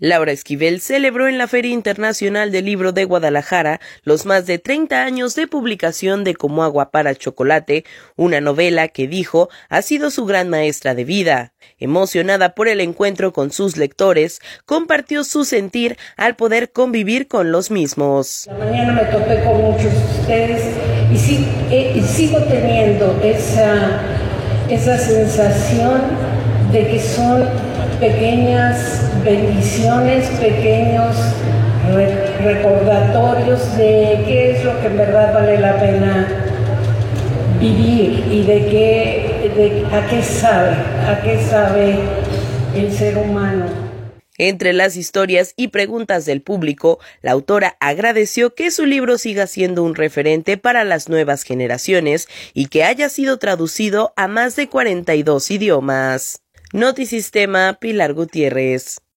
Laura Esquivel celebró en la Feria Internacional del Libro de Guadalajara los más de 30 años de publicación de Como agua para chocolate, una novela que dijo ha sido su gran maestra de vida. Emocionada por el encuentro con sus lectores, compartió su sentir al poder convivir con los mismos. La mañana me topé con muchos de ustedes y sigo teniendo esa sensación de que son pequeñas bendiciones, pequeños recordatorios de qué es lo que en verdad vale la pena vivir y a qué sabe el ser humano. Entre las historias y preguntas del público, la autora agradeció que su libro siga siendo un referente para las nuevas generaciones y que haya sido traducido a más de 42 idiomas. Notisistema, Pilar Gutiérrez.